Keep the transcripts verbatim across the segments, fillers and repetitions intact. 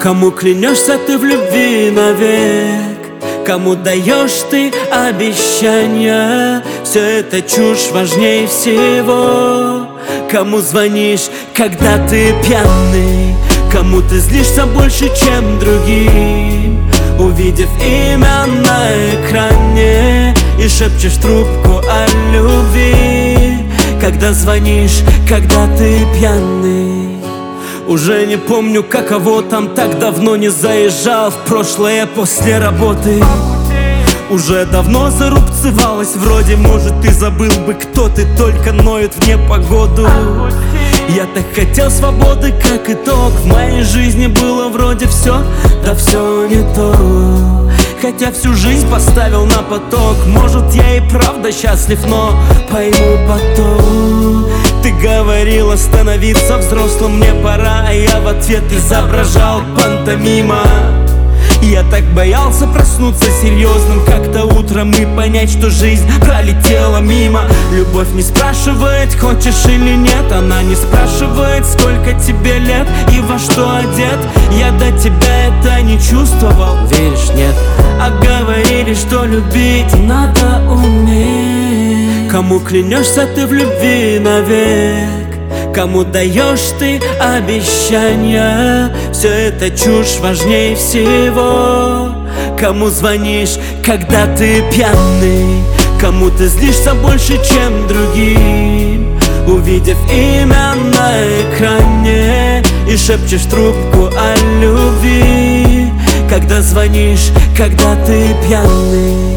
Кому клянешься ты в любви навек? Кому даешь ты обещания? Все это чушь важнее всего. Кому звонишь, когда ты пьяный? Кому ты злишься больше, чем другим, увидев имя на экране, и шепчешь трубку о любви? Когда звонишь, когда ты пьяный? Уже не помню, каково там, так давно не заезжал в прошлое после работы. Уже давно зарубцевалась, вроде, может, ты забыл бы, кто ты, только ноет в непогоду. Я так хотел свободы, как итог. В моей жизни было вроде все, да все не то. Хотя всю жизнь поставил на поток. Может, я и правда счастлив, но пойму потом. Ты говорила становиться взрослым, мне пора, а я в ответ изображал пантомима. Я так боялся проснуться серьезным как-то утром и понять, что жизнь пролетела мимо. Любовь не спрашивает, хочешь или нет. Она не спрашивает, сколько тебе лет и во что одет. Я до тебя это не чувствовал, веришь, нет? А говорили, что любить надо уметь. Кому клянешься ты в любви навек? Кому даешь ты обещания? Все это чушь важнее всего. Кому звонишь, когда ты пьяный? Кому ты злишься больше, чем другим, увидев имя на экране, и шепчешь трубку о любви? Когда звонишь, когда ты пьяный?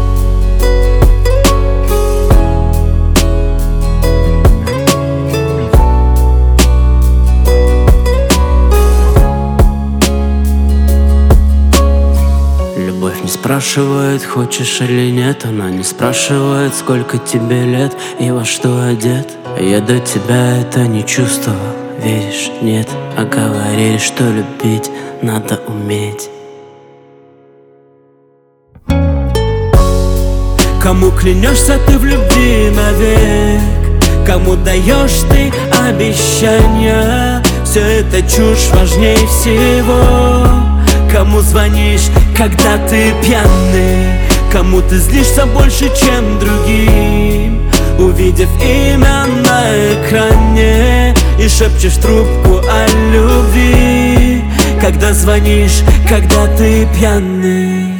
Любовь не спрашивает, хочешь или нет. Она не спрашивает, сколько тебе лет и во что одет. Я до тебя это не чувствовал, веришь, нет? А говорили, что любить надо уметь. Кому клянешься ты в любви навек? Кому даешь ты обещания? Все это чушь важнее всего. Кому звонишь, когда ты пьяный? Кому ты злишься больше, чем другим, увидев имя на экране, и шепчешь трубку о любви? Когда звонишь, когда ты пьяный?